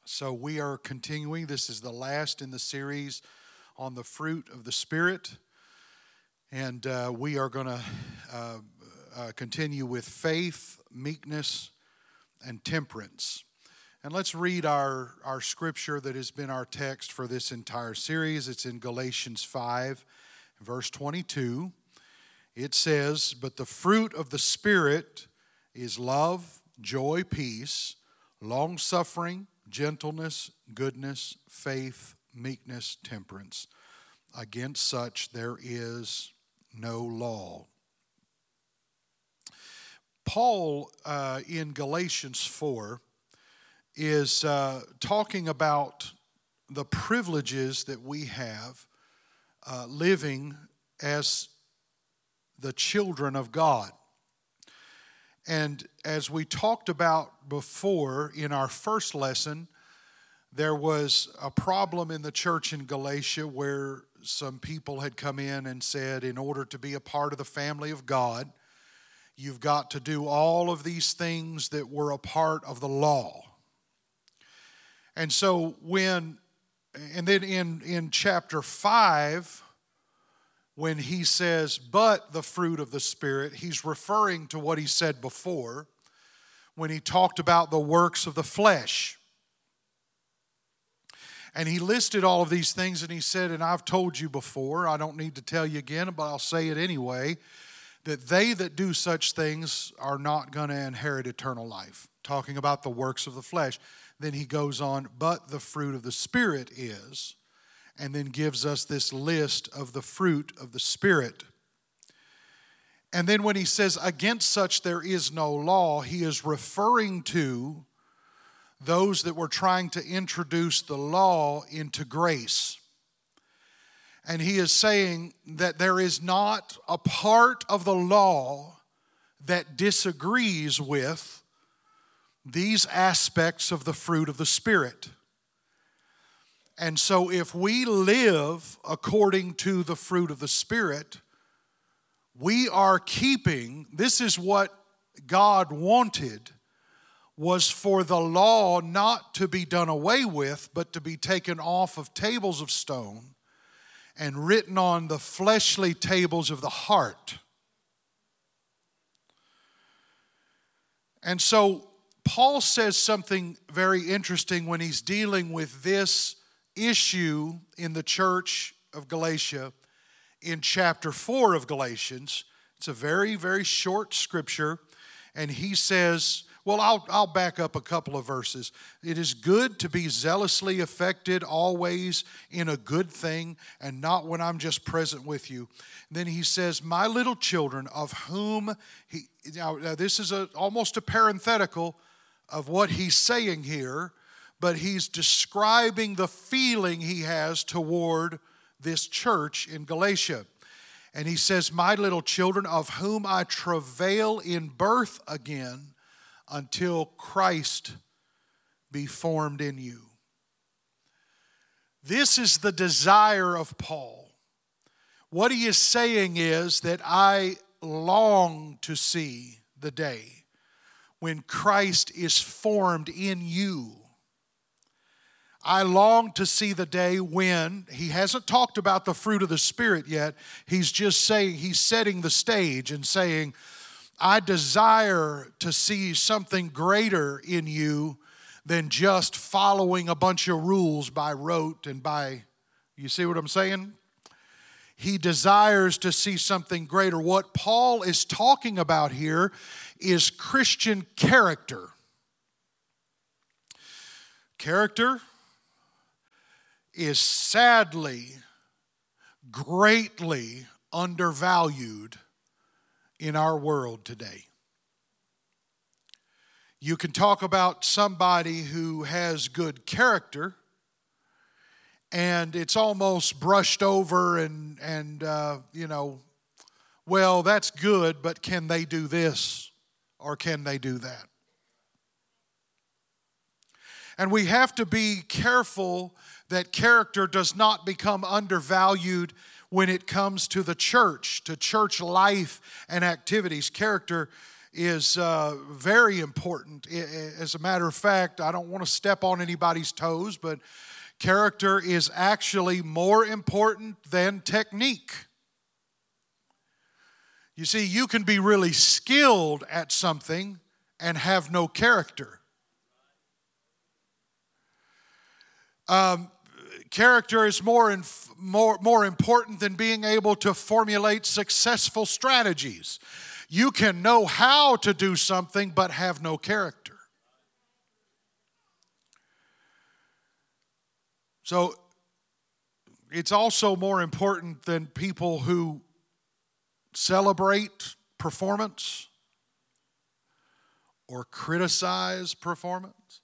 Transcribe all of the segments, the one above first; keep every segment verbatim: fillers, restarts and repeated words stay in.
So we are continuing. This is the last in the series on the fruit of the Spirit. And uh, we are going to uh, uh, continue with faith, meekness, and temperance. And let's read our, our scripture that has been our text for this entire series. It's in Galatians five, verse twenty-two. It says, "But the fruit of the Spirit is love, joy, peace, long-suffering, gentleness, goodness, faith, meekness, temperance. Against such there is no law." Paul uh, in Galatians four is uh, talking about the privileges that we have uh, living as the children of God. And as we talked about before in our first lesson, there was a problem in the church in Galatia where some people had come in and said, in order to be a part of the family of God, you've got to do all of these things that were a part of the law. And so when, and then in, in chapter five, when he says, "but the fruit of the Spirit," he's referring to what he said before when he talked about the works of the flesh. And he listed all of these things and he said, and I've told you before, I don't need to tell you again, but I'll say it anyway, that they that do such things are not going to inherit eternal life. Talking about the works of the flesh. Then he goes on, "but the fruit of the Spirit is," and then gives us this list of the fruit of the Spirit. And then when he says, "against such there is no law," he is referring to those that were trying to introduce the law into grace. And he is saying that there is not a part of the law that disagrees with these aspects of the fruit of the Spirit. And so if we live according to the fruit of the Spirit, we are keeping, this is what God wanted, was for the law not to be done away with, but to be taken off of tables of stone and written on the fleshly tables of the heart. And so Paul says something very interesting when he's dealing with this issue in the church of Galatia in chapter four of Galatians. It's a very, very short scripture. And he says, well, I'll, I'll back up a couple of verses. "It is good to be zealously affected always in a good thing, and not when I'm just present with you." Then he says, "My little children, of whom," he now, now this is a, almost a parenthetical of what he's saying here, but he's describing the feeling he has toward this church in Galatia. And he says, "My little children, of whom I travail in birth again, until Christ be formed in you." This is the desire of Paul. What he is saying is that I long to see the day when Christ is formed in you. I long to see the day when, he hasn't talked about the fruit of the Spirit yet, he's just saying, he's setting the stage and saying, I desire to see something greater in you than just following a bunch of rules by rote and by, you see what I'm saying? He desires to see something greater. What Paul is talking about here is Christian character. Character is sadly, greatly undervalued in our world today. You can talk about somebody who has good character, and it's almost brushed over and, and uh, you know, well, that's good, but can they do this or can they do that? And we have to be careful that character does not become undervalued when it comes to the church, to church life and activities. Character is uh, very important. As a matter of fact, I don't want to step on anybody's toes, but character is actually more important than technique. You see, you can be really skilled at something and have no character. Um, character is more, in, more, more important than being able to formulate successful strategies. You can know how to do something but have no character. So it's also more important than people who celebrate performance or criticize performance.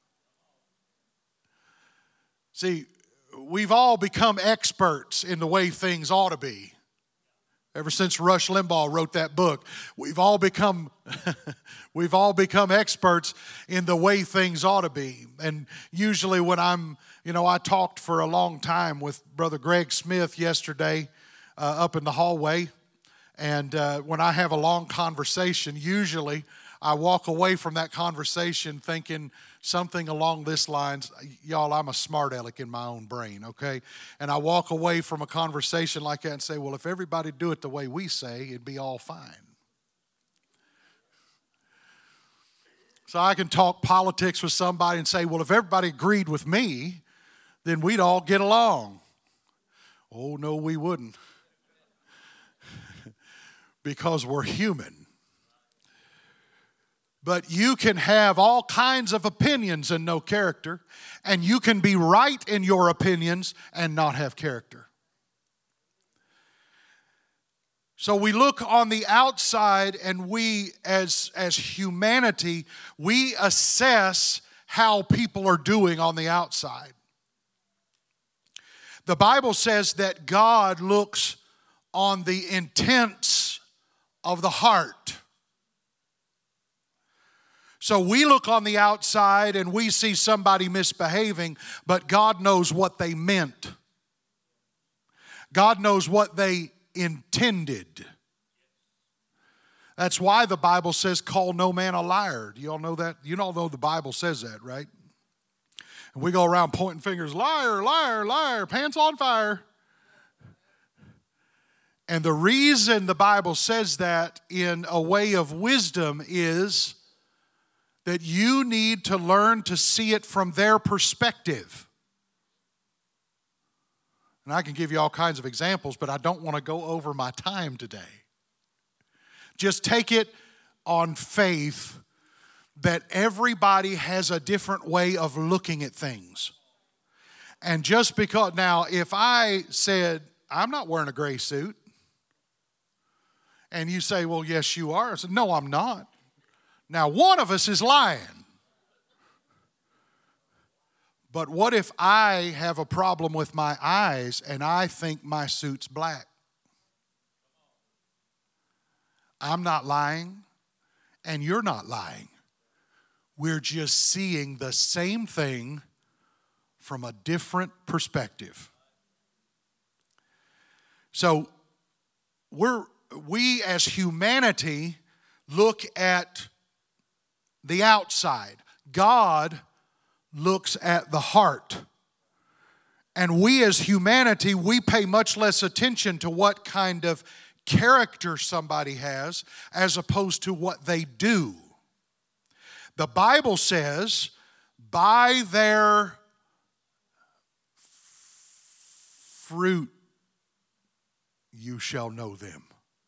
See, we've all become experts in the way things ought to be. Ever since Rush Limbaugh wrote that book, we've all become we've all become experts in the way things ought to be. And usually when I'm, you know, I talked for a long time with Brother Greg Smith yesterday uh, up in the hallway. And uh, when I have a long conversation, usually I walk away from that conversation thinking something along this lines, y'all, I'm a smart aleck in my own brain, okay? And I walk away from a conversation like that and say, well, if everybody do it the way we say, it'd be all fine. So I can talk politics with somebody and say, well, if everybody agreed with me, then we'd all get along. Oh, no, we wouldn't. Because we're human. But you can have all kinds of opinions and no character, and you can be right in your opinions and not have character. So we look on the outside, and we, as, as humanity, we assess how people are doing on the outside. The Bible says that God looks on the intents of the heart. So we look on the outside and we see somebody misbehaving, but God knows what they meant. God knows what they intended. That's why the Bible says, call no man a liar. Do you all know that? You all know the Bible says that, right? And we go around pointing fingers, liar, liar, liar, pants on fire. And the reason the Bible says that in a way of wisdom is that you need to learn to see it from their perspective. And I can give you all kinds of examples, but I don't want to go over my time today. Just take it on faith that everybody has a different way of looking at things. And just because, now, if I said, I'm not wearing a gray suit, and you say, well, yes, you are. I said, no, I'm not. Now, one of us is lying. But what if I have a problem with my eyes and I think my suit's black? I'm not lying, and you're not lying. We're just seeing the same thing from a different perspective. So, we're, we as humanity look at the outside. God looks at the heart. And we as humanity, we pay much less attention to what kind of character somebody has as opposed to what they do. The Bible says, by their fruit you shall know them.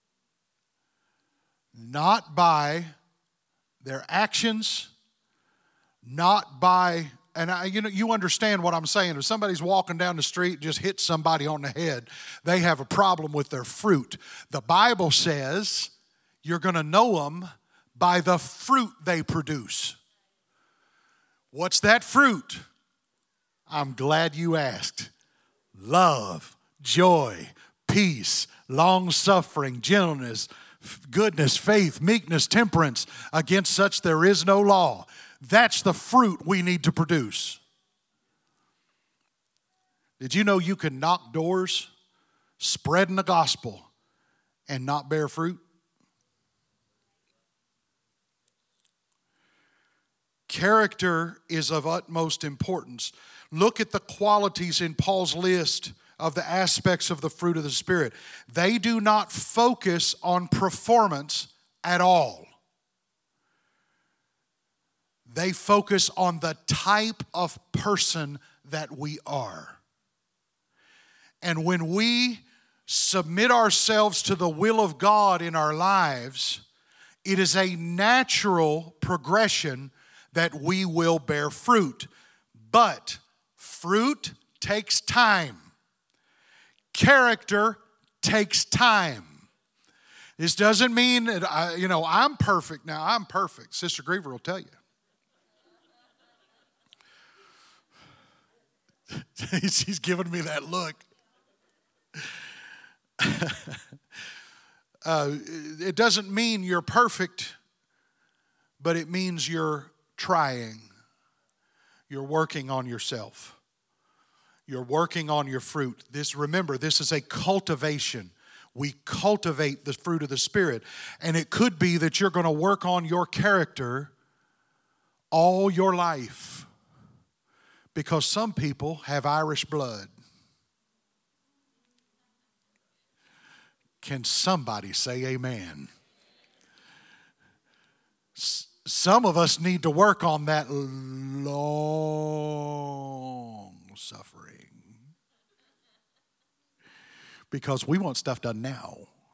Not by their actions, not by, and I, you know, you understand what I'm saying. If somebody's walking down the street, just hit somebody on the head, they have a problem with their fruit. The Bible says you're going to know them by the fruit they produce. What's that fruit? I'm glad you asked. Love, joy, peace, long-suffering, gentleness, goodness, faith, meekness, temperance. Against such there is no law. That's the fruit we need to produce. Did you know you can knock doors spreading the gospel and not bear fruit? Character is of utmost importance. Look at the qualities in Paul's list of the aspects of the fruit of the Spirit. They do not focus on performance at all. They focus on the type of person that we are. And when we submit ourselves to the will of God in our lives, it is a natural progression that we will bear fruit. But fruit takes time. Character takes time. This doesn't mean that, I, you know, I'm perfect now. I'm perfect. Sister Griever will tell you. She's giving me that look. uh, it doesn't mean you're perfect, but it means you're trying. You're working on yourself. You're working on your fruit. This, remember, this is a cultivation. We cultivate the fruit of the Spirit. And it could be that you're going to work on your character all your life. Because some people have Irish blood. Can somebody say amen? Some of us need to work on that long suffering. Because we want stuff done now.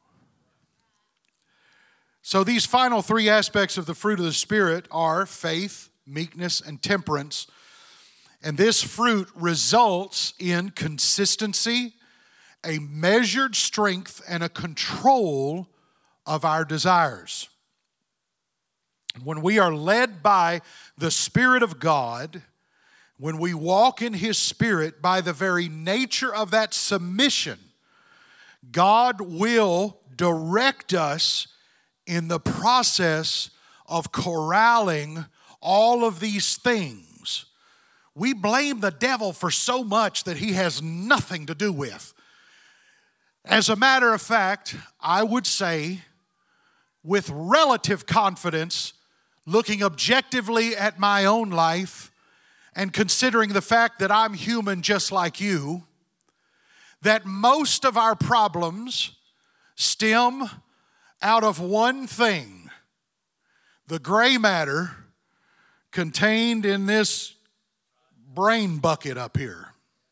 So these final three aspects of the fruit of the Spirit are faith, meekness, and temperance. And this fruit results in consistency, a measured strength, and a control of our desires. When we are led by the Spirit of God, when we walk in His Spirit, by the very nature of that submission, God will direct us in the process of corralling all of these things. We blame the devil for so much that he has nothing to do with. As a matter of fact, I would say with relative confidence, looking objectively at my own life and considering the fact that I'm human just like you, that most of our problems stem out of one thing: the gray matter contained in this brain bucket up here.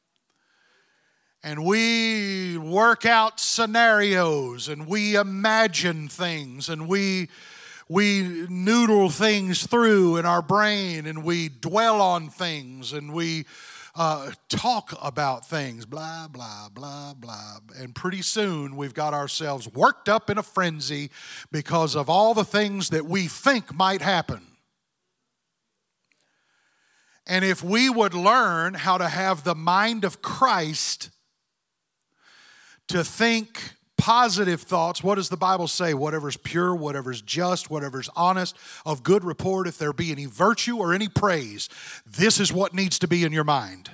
And we work out scenarios and we imagine things and we we noodle things through in our brain and we dwell on things and we uh, talk about things, blah, blah, blah, blah. And pretty soon we've got ourselves worked up in a frenzy because of all the things that we think might happen. And if we would learn how to have the mind of Christ, to think positive thoughts, what does the Bible say? Whatever's pure, whatever's just, whatever's honest, of good report, if there be any virtue or any praise, this is what needs to be in your mind.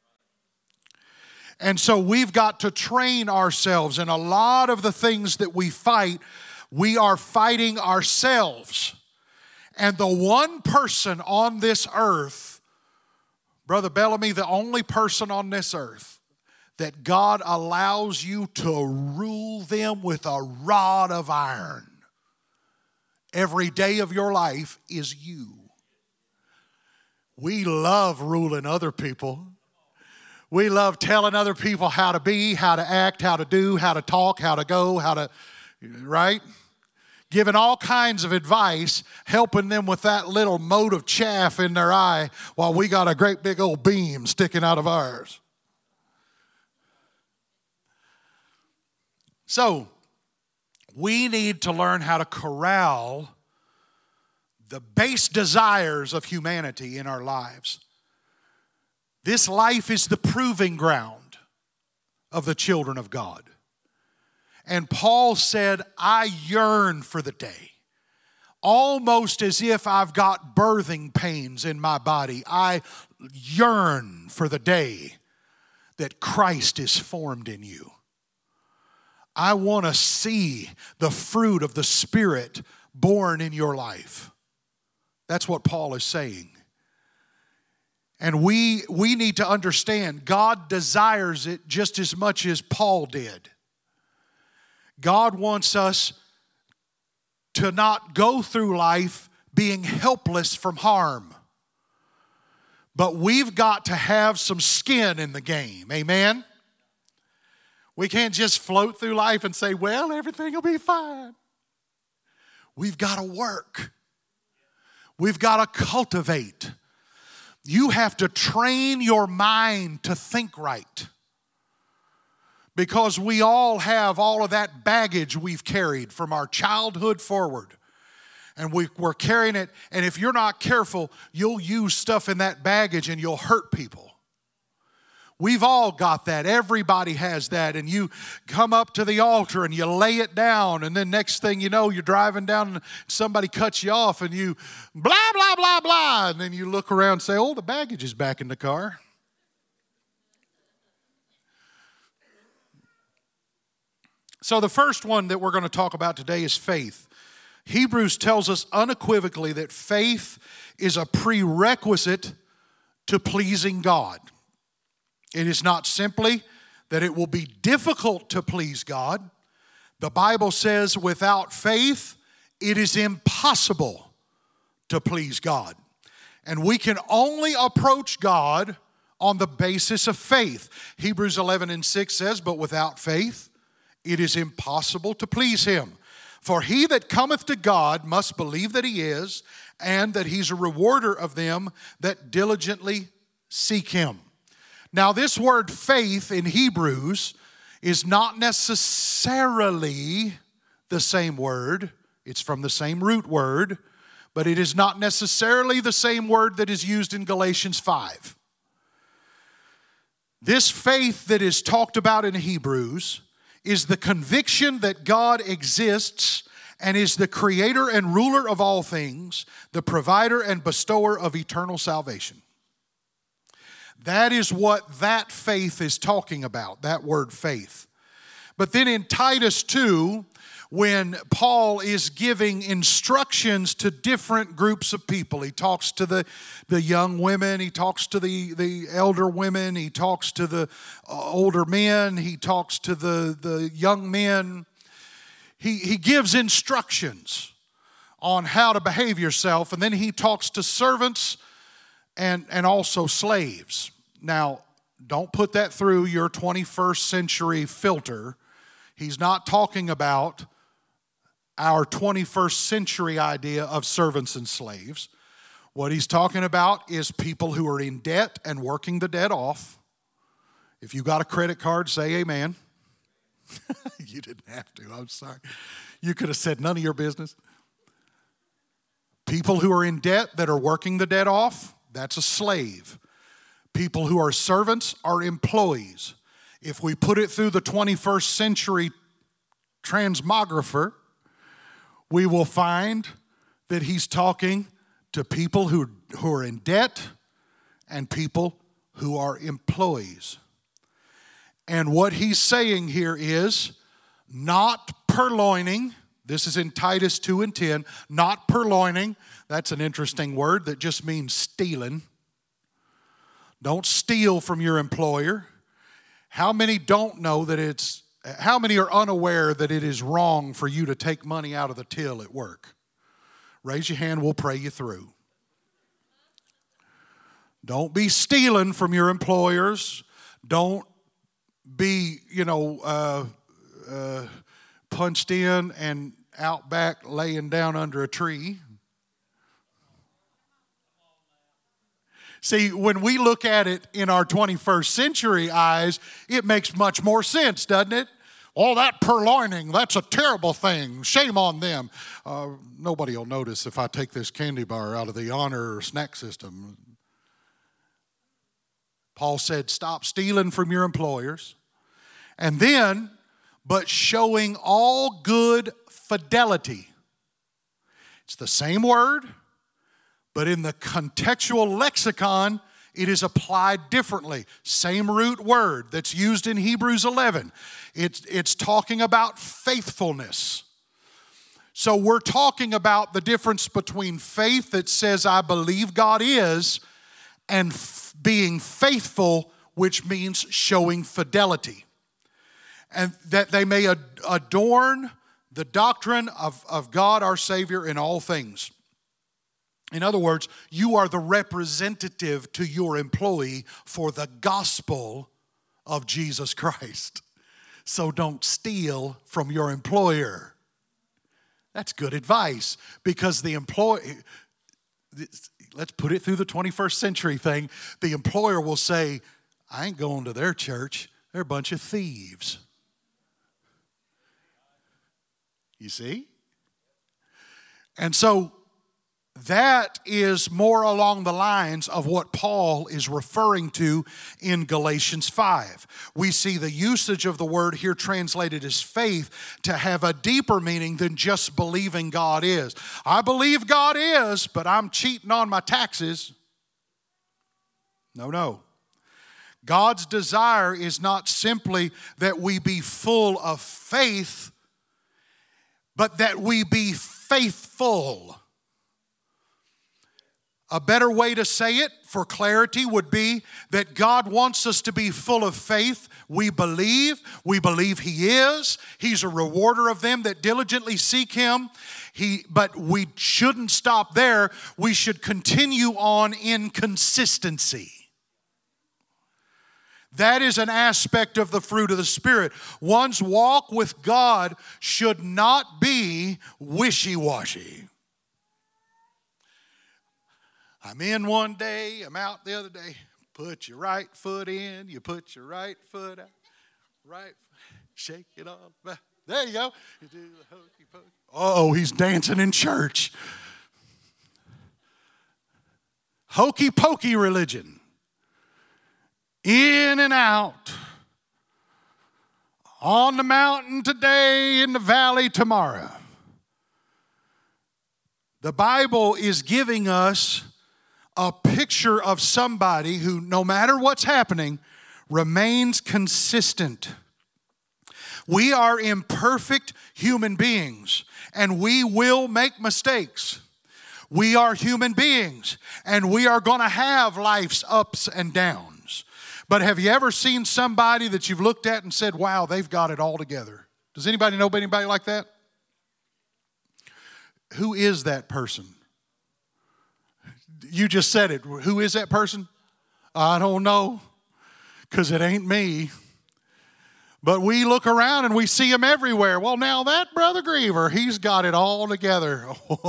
And so we've got to train ourselves. And a lot of the things that we fight, we are fighting ourselves. And the one person on this earth, Brother Bellamy, the only person on this earth that God allows you to rule them with a rod of iron every day of your life is you. We love ruling other people. We love telling other people how to be, how to act, how to do, how to talk, how to go, how to, right? Giving all kinds of advice, helping them with that little mote of chaff in their eye while we got a great big old beam sticking out of ours. So, we need to learn how to corral the base desires of humanity in our lives. This life is the proving ground of the children of God. And Paul said, I yearn for the day, almost as if I've got birthing pains in my body. I yearn for the day that Christ is formed in you. I want to see the fruit of the Spirit born in your life. That's what Paul is saying. And we, we need to understand God desires it just as much as Paul did. God wants us to not go through life being helpless from harm. But we've got to have some skin in the game. Amen? We can't just float through life and say, well, everything will be fine. We've got to work. We've got to cultivate. You have to train your mind to think right. Because we all have all of that baggage we've carried from our childhood forward. And we, we're carrying it. And if you're not careful, you'll use stuff in that baggage and you'll hurt people. We've all got that. Everybody has that. And you come up to the altar and you lay it down. And then next thing you know, you're driving down and somebody cuts you off and you blah, blah, blah, blah. And then you look around and say, oh, the baggage is back in the car. So the first one that we're going to talk about today is faith. Hebrews tells us unequivocally that faith is a prerequisite to pleasing God. It is not simply that it will be difficult to please God. The Bible says without faith, it is impossible to please God. And we can only approach God on the basis of faith. Hebrews eleven and six says, but without faith, it is impossible to please Him. For he that cometh to God must believe that He is, and that He's a rewarder of them that diligently seek Him. Now, this word faith in Hebrews is not necessarily the same word. It's from the same root word, but it is not necessarily the same word that is used in Galatians five. This faith that is talked about in Hebrews is the conviction that God exists and is the creator and ruler of all things, the provider and bestower of eternal salvation. That is what that faith is talking about, that word faith. But then in Titus two, when Paul is giving instructions to different groups of people, he talks to the, the young women, he talks to the, the elder women, he talks to the older men, he talks to the, the young men. He, he gives instructions on how to behave yourself, and then he talks to servants and, and also slaves. Now, don't put that through your twenty-first century filter. He's not talking about our twenty-first century idea of servants and slaves. What he's talking about is people who are in debt and working the debt off. If you got a credit card, say amen. You didn't have to, I'm sorry. You could have said none of your business. People who are in debt that are working the debt off, that's a slave. People who are servants are employees. If we put it through the twenty-first century transmographer, we will find that he's talking to people who, who are in debt and people who are employees. And what he's saying here is not purloining. This is in Titus two and ten. Not purloining. That's an interesting word that just means stealing. Don't steal from your employer. How many don't know that it's, how many are unaware that it is wrong for you to take money out of the till at work? Raise your hand, we'll pray you through. Don't be stealing from your employers. Don't be, you know, uh, uh, punched in and out back laying down under a tree. See, when we look at it in our twenty-first century eyes, it makes much more sense, doesn't it? Oh, that purloining, that's a terrible thing. Shame on them. Uh, nobody will notice if I take this candy bar out of the honor snack system. Paul said, stop stealing from your employers. And then, but showing all good fidelity. It's the same word, but in the contextual lexicon, it is applied differently. Same root word that's used in Hebrews eleven. It's, it's talking about faithfulness. So we're talking about the difference between faith that says I believe God is and f- being faithful, which means showing fidelity. And that they may ad- adorn the doctrine of, of God our Savior in all things. In other words, you are the representative to your employee for the gospel of Jesus Christ. So don't steal from your employer. That's good advice, because the employee, let's put it through the twenty-first century thing, the employer will say, I ain't going to their church. They're a bunch of thieves. You see? And so that is more along the lines of what Paul is referring to in Galatians five. We see the usage of the word here translated as faith to have a deeper meaning than just believing God is. I believe God is, but I'm cheating on my taxes. No, no. God's desire is not simply that we be full of faith, but that we be faithful. A better way to say it for clarity would be that God wants us to be full of faith. We believe. We believe He is. He's a rewarder of them that diligently seek Him. He, but we shouldn't stop there. We should continue on in consistency. That is an aspect of the fruit of the Spirit. One's walk with God should not be wishy-washy. I'm in one day, I'm out the other day. Put your right foot in, you put your right foot out. Right, shake it off. There you go. You do the hokey pokey. Oh, he's dancing in church. Hokey pokey religion. In and out. On the mountain today, in the valley tomorrow. The Bible is giving us a picture of somebody who, no matter what's happening, remains consistent. We are imperfect human beings, and we will make mistakes. We are human beings, and we are going to have life's ups and downs. But have you ever seen somebody that you've looked at and said, wow, they've got it all together? Does anybody know anybody like that? Who is that person? You just said it. Who is that person? I don't know, because it ain't me. But we look around and we see him everywhere. Well, now that Brother Griever, he's got it all together.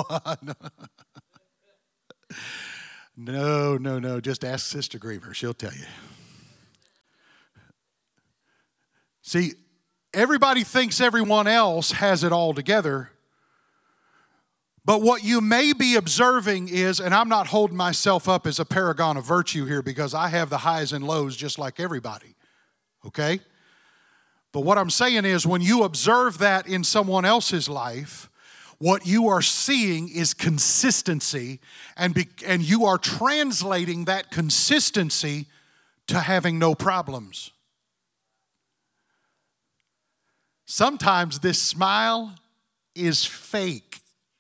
No, no, no. Just ask Sister Griever. She'll tell you. See, everybody thinks everyone else has it all together. But what you may be observing is, and I'm not holding myself up as a paragon of virtue here because I have the highs and lows just like everybody, okay? But what I'm saying is when you observe that in someone else's life, what you are seeing is consistency, and, be, and you are translating that consistency to having no problems. Sometimes this smile is fake.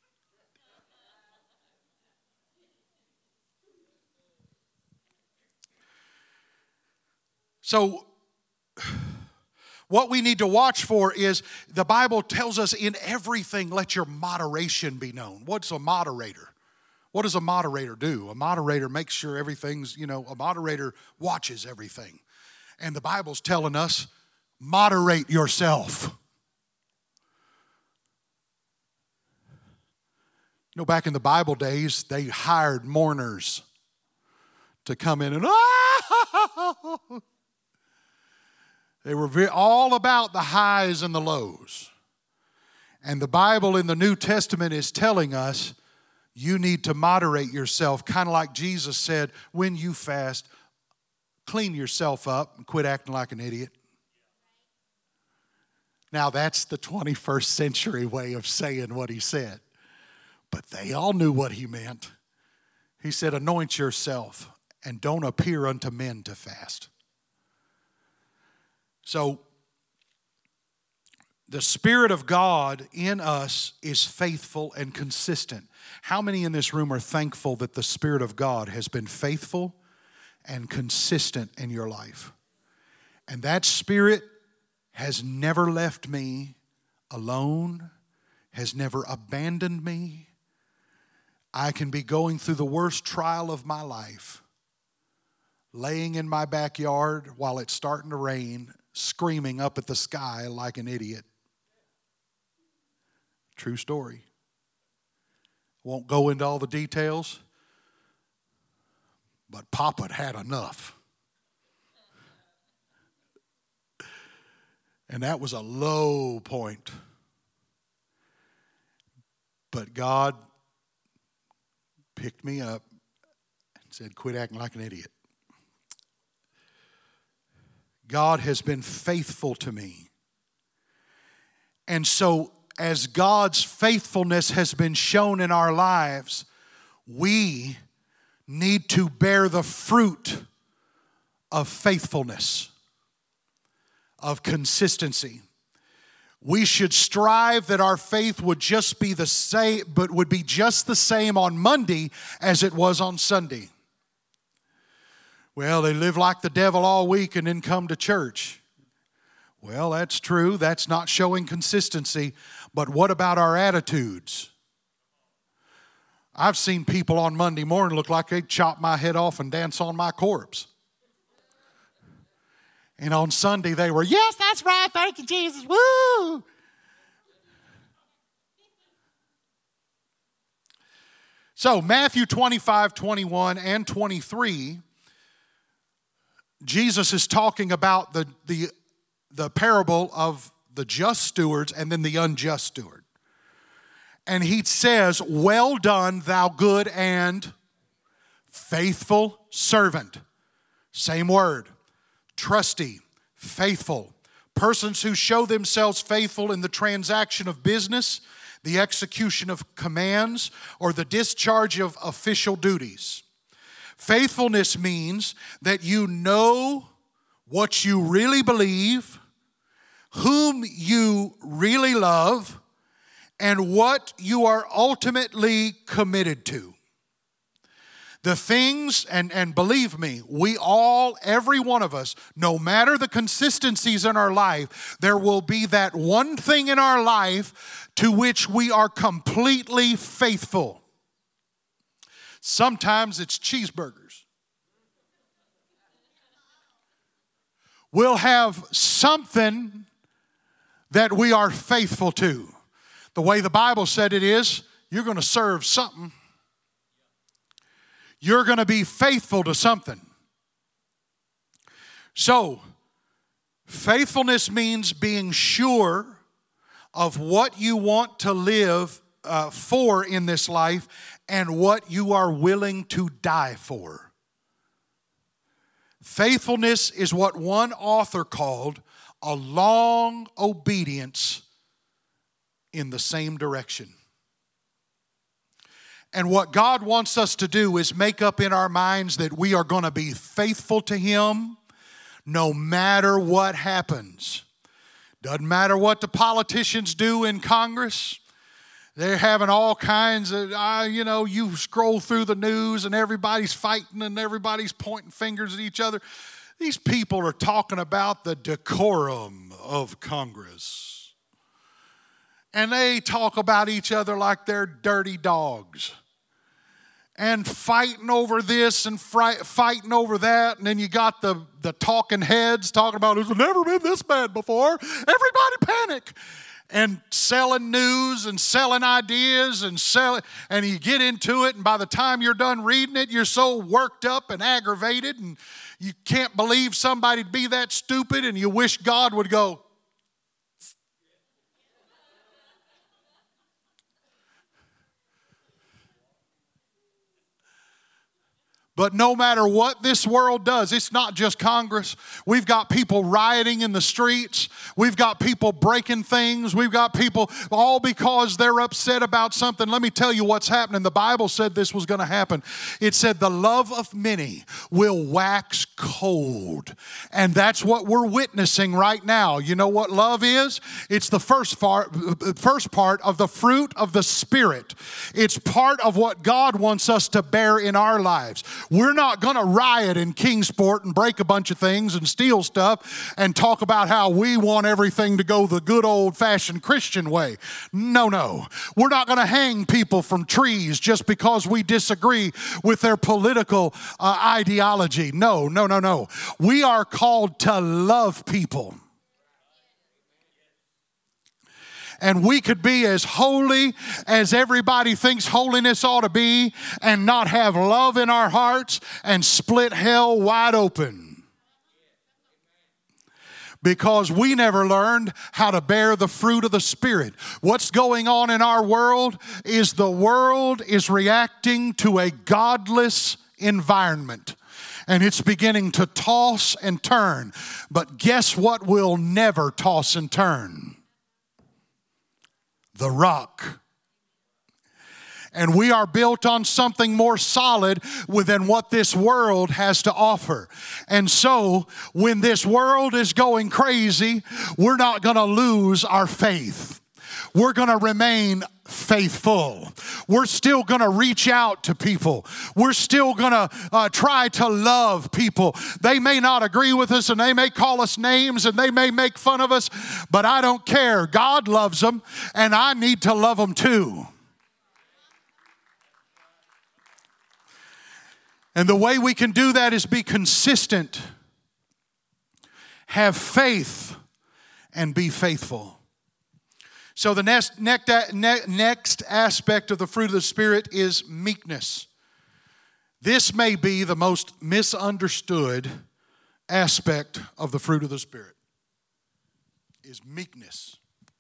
So, what we need to watch for is the Bible tells us in everything, let your moderation be known. What's a moderator? What does a moderator do? A moderator makes sure everything's, you know, a moderator watches everything. And the Bible's telling us, moderate yourself. You know, back in the Bible days, they hired mourners to come in and, ah! They were very, all about the highs and the lows. And the Bible in the New Testament is telling us you need to moderate yourself, kind of like Jesus said, when you fast, clean yourself up and quit acting like an idiot. Now that's the twenty-first century way of saying what he said. But they all knew what he meant. He said, anoint yourself and don't appear unto men to fast. So, the Spirit of God in us is faithful and consistent. How many in this room are thankful that the Spirit of God has been faithful and consistent in your life. And that Spirit has never left me alone, has never abandoned me. I can be going through the worst trial of my life, laying in my backyard while it's starting to rain, screaming up at the sky like an idiot. True story. Won't go into all the details, but Papa had enough. And that was a low point. But God picked me up and said, quit acting like an idiot. God has been faithful to me. And so, as God's faithfulness has been shown in our lives, we need to bear the fruit of faithfulness, of consistency. We should strive that our faith would just be the same, but would be just the same on Monday as it was on Sunday. Well, they live like the devil all week and then come to church. Well, that's true. That's not showing consistency. But what about our attitudes? I've seen people on Monday morning look like they'd chop my head off and dance on my corpse. And on Sunday they were, yes, that's right, thank you, Jesus, woo! So Matthew twenty-five, twenty-one, and twenty-three, Jesus is talking about the, the, the parable of the just stewards and then the unjust steward. And he says, well done, thou good and faithful servant. Same word. Trusty, faithful. Persons who show themselves faithful in the transaction of business, the execution of commands, or the discharge of official duties. Faithfulness means that you know what you really believe, whom you really love, and what you are ultimately committed to. The things, and, and believe me, we all, every one of us, no matter the consistencies in our life, there will be that one thing in our life to which we are completely faithful. Sometimes it's cheeseburgers. We'll have something that we are faithful to. The way the Bible said it is, you're going to serve something. You're going to be faithful to something. So, faithfulness means being sure of what you want to live uh, for in this life and what you are willing to die for. Faithfulness is what one author called a long obedience in the same direction. And what God wants us to do is make up in our minds that we are going to be faithful to Him no matter what happens. Doesn't matter what the politicians do in Congress. They're having all kinds of, uh, you know, you scroll through the news and everybody's fighting and everybody's pointing fingers at each other. These people are talking about the decorum of Congress. And they talk about each other like they're dirty dogs. And fighting over this and fri- fighting over that. And then you got the, the talking heads talking about, it's never been this bad before. Everybody panic. And selling news and selling ideas and selling, and you get into it, and by the time you're done reading it, you're so worked up and aggravated, and you can't believe somebody'd be that stupid, and you wish God would go. But no matter what this world does, it's not just Congress. We've got people rioting in the streets. We've got people breaking things. We've got people all because they're upset about something. Let me tell you what's happening. The Bible said this was going to happen. It said the love of many will wax cold. And that's what we're witnessing right now. You know what love is? It's the first part, first part of the fruit of the Spirit. It's part of what God wants us to bear in our lives. We're not going to riot in Kingsport and break a bunch of things and steal stuff and talk about how we want everything to go the good old-fashioned Christian way. No, no. We're not going to hang people from trees just because we disagree with their political uh, ideology. No, no, no, no. We are called to love people. And we could be as holy as everybody thinks holiness ought to be and not have love in our hearts and split hell wide open. Because we never learned how to bear the fruit of the Spirit. What's going on in our world is the world is reacting to a godless environment. And it's beginning to toss and turn. But guess what will never toss and turn? The rock. And we are built on something more solid than what this world has to offer. And so, when this world is going crazy, we're not going to lose our faith. We're going to remain faithful. We're still going to reach out to people. We're still going to uh, try to love people. They may not agree with us and they may call us names and they may make fun of us, but I don't care. God loves them and I need to love them too. And the way we can do that is be consistent, have faith, and be faithful. So the next, next aspect of the fruit of the Spirit is meekness. This may be the most misunderstood aspect of the fruit of the Spirit, is meekness.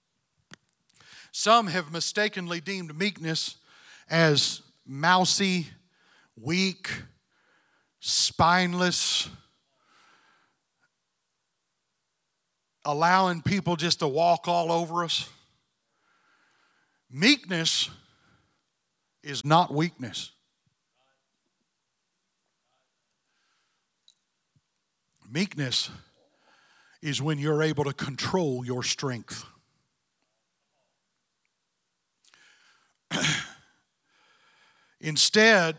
Some have mistakenly deemed meekness as mousy, weak, spineless, allowing people just to walk all over us. Meekness is not weakness. Meekness is when you're able to control your strength. Instead,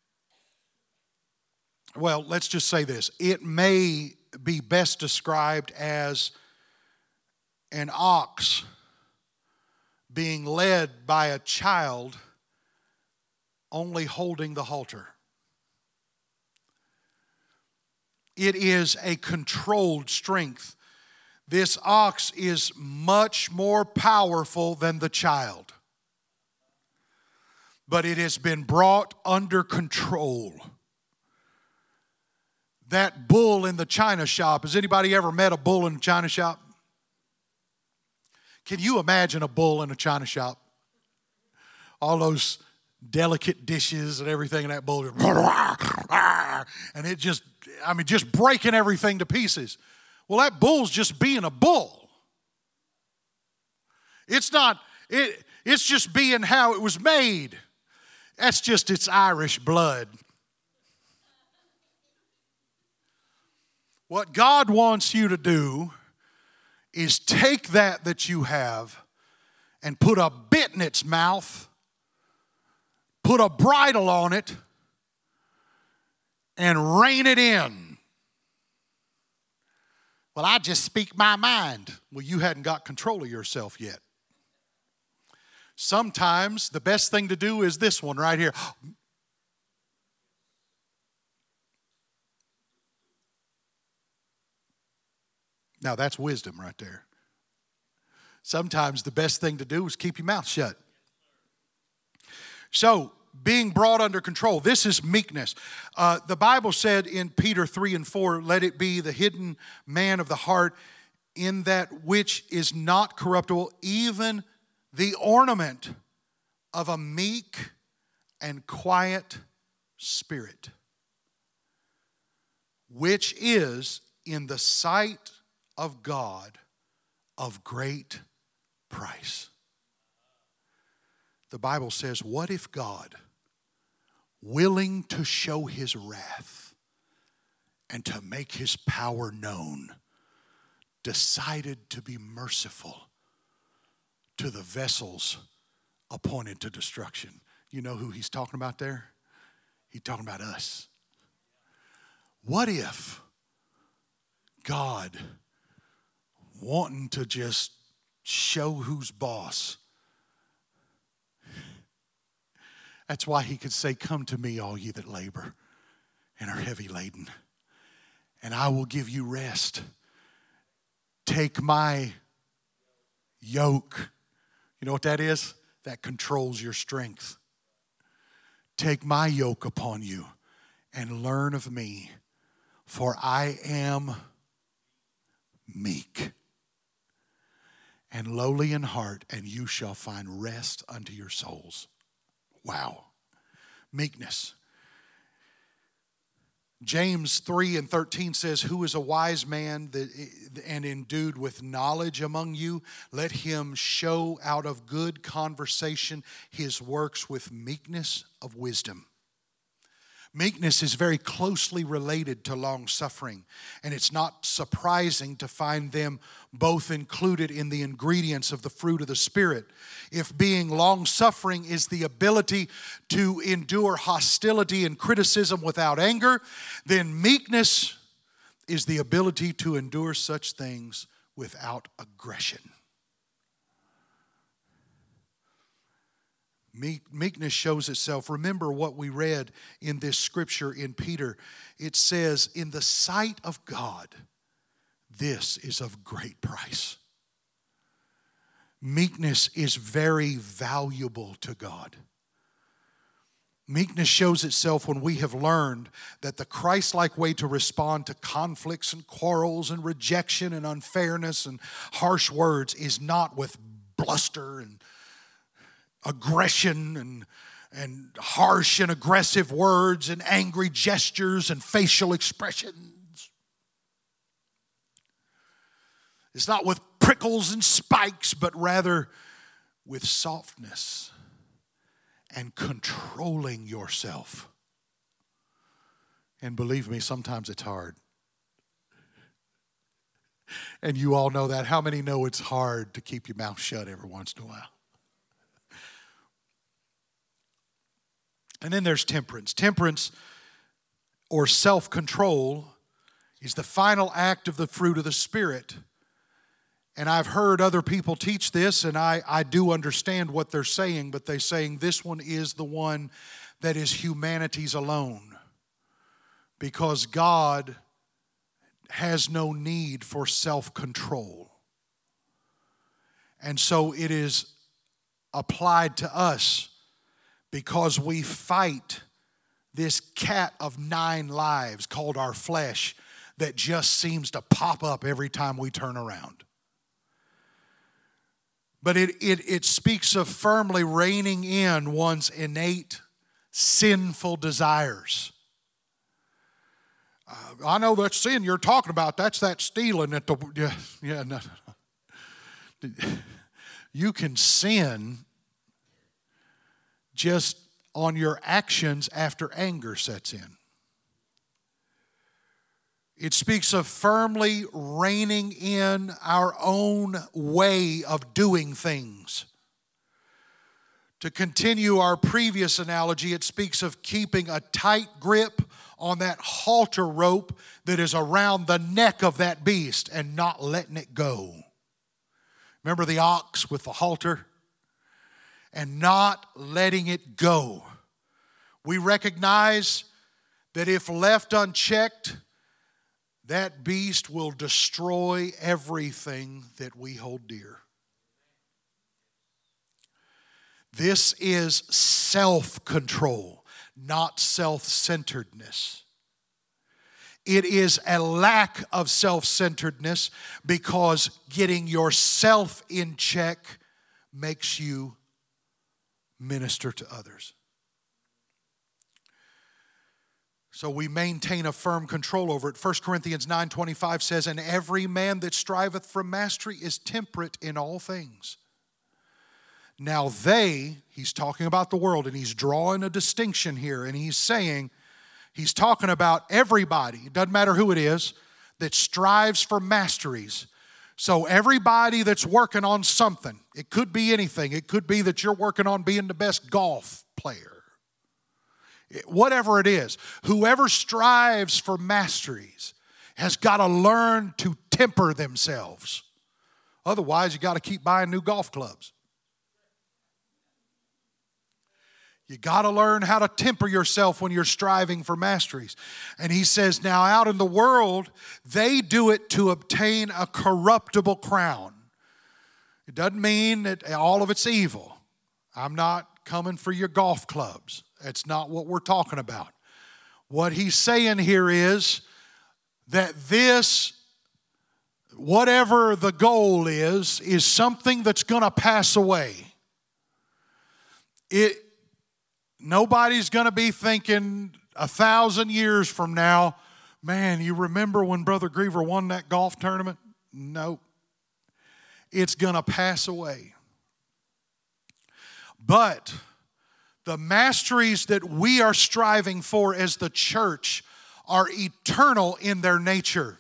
well, let's just say this. It may be best described as an ox being led by a child only holding the halter. It is a controlled strength. This ox is much more powerful than the child. But it has been brought under control. That bull in the china shop, has anybody ever met a bull in a china shop? Can you imagine a bull in a china shop? All those delicate dishes and everything in that bowl. And it just, I mean, just breaking everything to pieces. Well, that bull's just being a bull. It's not, it, it's just being how it was made. That's just its Irish blood. What God wants you to do is take that that you have and put a bit in its mouth, put a bridle on it, and rein it in. Well, I just speak my mind. Well, you hadn't got control of yourself yet. Sometimes the best thing to do is this one right here. Now, that's wisdom right there. Sometimes the best thing to do is keep your mouth shut. So, being brought under control, this is meekness. Uh, the Bible said in Peter three and four, let it be the hidden man of the heart in that which is not corruptible, even the ornament of a meek and quiet spirit, which is in the sight of God of great price. The Bible says, what if God, willing to show his wrath and to make his power known, decided to be merciful to the vessels appointed to destruction? You know who he's talking about there? He's talking about us. What if God, wanting to just show who's boss, that's why he could say, come to me, all ye that labor and are heavy laden, and I will give you rest. Take my yoke. You know what that is? That controls your strength. Take my yoke upon you and learn of me, for I am meek and lowly in heart, and you shall find rest unto your souls. Wow. Meekness. James three and thirteen says, who is a wise man that, and endued with knowledge among you? Let him show out of good conversation his works with meekness of wisdom. Meekness is very closely related to long-suffering, and it's not surprising to find them both included in the ingredients of the fruit of the Spirit. If being long-suffering is the ability to endure hostility and criticism without anger, then meekness is the ability to endure such things without aggression. Meek, meekness shows itself. Remember what we read in this scripture in Peter. It says, in the sight of God, this is of great price. Meekness is very valuable to God. Meekness shows itself when we have learned that the Christ-like way to respond to conflicts and quarrels and rejection and unfairness and harsh words is not with bluster and aggression and, and harsh and aggressive words and angry gestures and facial expressions. It's not with prickles and spikes, but rather with softness and controlling yourself. And believe me, sometimes it's hard. And you all know that. How many know it's hard to keep your mouth shut every once in a while? And then there's temperance. Temperance, or self-control, is the final act of the fruit of the Spirit. And I've heard other people teach this, and I, I do understand what they're saying, but they're saying this one is the one that is humanity's alone. Because God has no need for self-control. And so it is applied to us because we fight this cat of nine lives called our flesh that just seems to pop up every time we turn around. But it, it, it speaks of firmly reining in one's innate sinful desires. Uh, I know that sin you're talking about, that's that stealing at the, yeah, yeah, no, no. You can sin just on your actions after anger sets in. It speaks of firmly reining in our own way of doing things. To continue our previous analogy, it speaks of keeping a tight grip on that halter rope that is around the neck of that beast and not letting it go. Remember the ox with the halter? And not letting it go. We recognize that if left unchecked, that beast will destroy everything that we hold dear. This is self-control, not self-centeredness. It is a lack of self-centeredness because getting yourself in check makes you minister to others. So we maintain a firm control over it. First Corinthians nine twenty-five says, and every man that striveth for mastery is temperate in all things. Now they, he's talking about the world, and he's drawing a distinction here, and he's saying, he's talking about everybody, it doesn't matter who it is, that strives for masteries. So everybody that's working on something, it could be anything. It could be that you're working on being the best golf player. Whatever it is, whoever strives for masteries has got to learn to temper themselves. Otherwise, you got to keep buying new golf clubs. You got to learn how to temper yourself when you're striving for masteries. And he says, now out in the world, they do it to obtain a corruptible crown. It doesn't mean that all of it's evil. I'm not coming for your golf clubs. That's not what we're talking about. What he's saying here is that this, whatever the goal is, is something that's going to pass away. It, nobody's going to be thinking a thousand years from now, man, you remember when Brother Griever won that golf tournament? Nope. It's going to pass away. But the masteries that we are striving for as the church are eternal in their nature.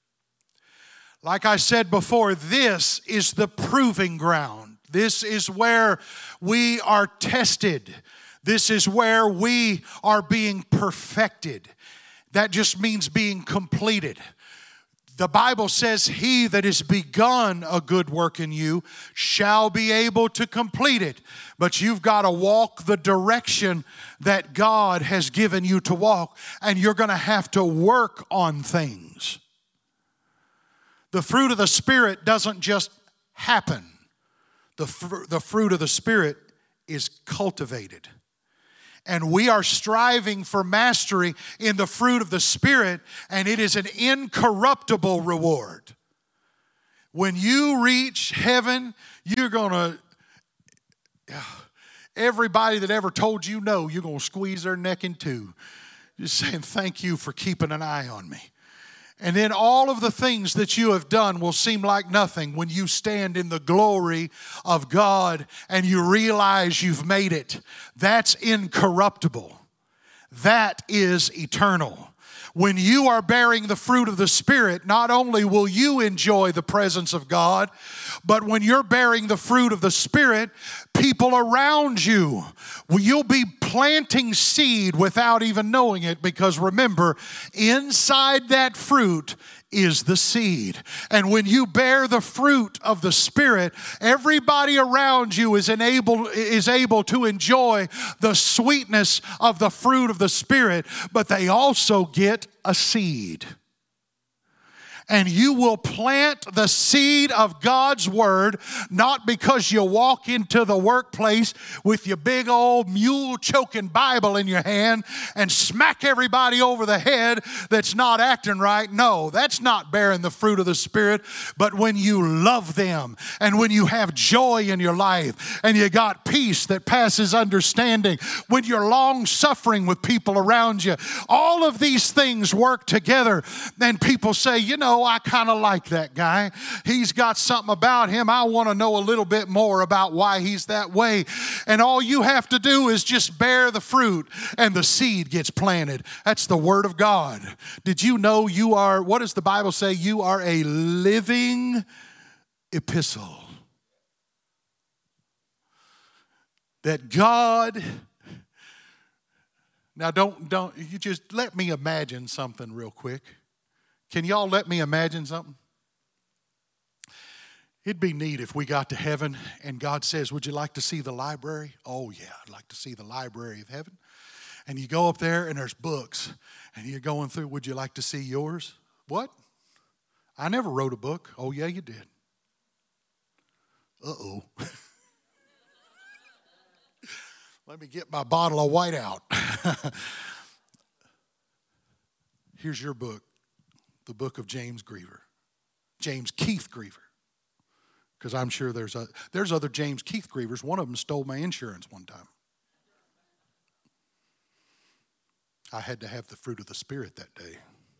Like I said before, this is the proving ground. This is where we are tested. This is where we are being perfected. That just means being completed. The Bible says, he that has begun a good work in you shall be able to complete it. But you've got to walk the direction that God has given you to walk. And you're going to have to work on things. The fruit of the Spirit doesn't just happen. The, fr- the fruit of the Spirit is cultivated. And we are striving for mastery in the fruit of the Spirit, and it is an incorruptible reward. When you reach heaven, you're going to, everybody that ever told you no, you're going to squeeze their neck in two. Just saying, thank you for keeping an eye on me. And then all of the things that you have done will seem like nothing when you stand in the glory of God and you realize you've made it. That's incorruptible. That is eternal. When you are bearing the fruit of the Spirit, not only will you enjoy the presence of God, but when you're bearing the fruit of the Spirit, people around you, well, you'll be planting seed without even knowing it, because remember, inside that fruit is the seed. And when you bear the fruit of the Spirit, everybody around you is enabled, is able to enjoy the sweetness of the fruit of the Spirit, but they also get a seed. And you will plant the seed of God's Word, not because you walk into the workplace with your big old mule-choking Bible in your hand and smack everybody over the head that's not acting right. No, that's not bearing the fruit of the Spirit. But when you love them, and when you have joy in your life, and you got peace that passes understanding, when you're long-suffering with people around you, all of these things work together. And people say, you know, I kind of like that guy. He's got something about him. I want to know a little bit more about why he's that way. And all you have to do is just bear the fruit, and the seed gets planted. That's the Word of God. Did you know you are, what does the Bible say? You are a living epistle. That God, now don't, don't, you just let me imagine something real quick. Can y'all let me imagine something? It'd be neat if we got to heaven and God says, would you like to see the library? Oh yeah, I'd like to see the library of heaven. And you go up there and there's books and you're going through, would you like to see yours? What? I never wrote a book. Oh yeah, you did. Uh-oh. Let me get my bottle of white out. Here's your book. The book of James Griever, James Keith Griever, because I'm sure there's a, there's other James Keith Grievers. One of them stole my insurance one time. I had to have the fruit of the Spirit that day.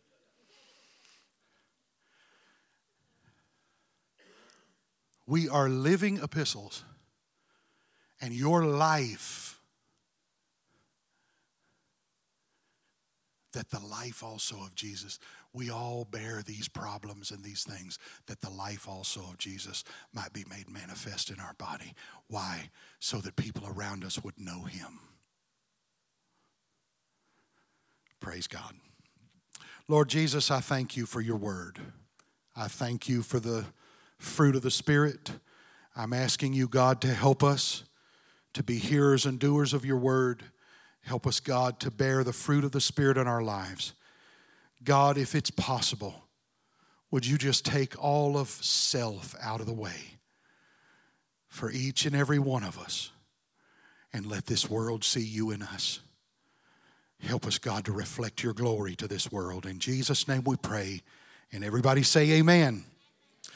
We are living epistles, and your life, that the life also of Jesus, we all bear these problems and these things, that the life also of Jesus might be made manifest in our body. Why? So that people around us would know Him. Praise God. Lord Jesus, I thank you for your word. I thank you for the fruit of the Spirit. I'm asking you, God, to help us to be hearers and doers of your word. Help us, God, to bear the fruit of the Spirit in our lives. God, if it's possible, would you just take all of self out of the way for each and every one of us and let this world see you in us. Help us, God, to reflect your glory to this world. In Jesus' name we pray. And everybody say amen.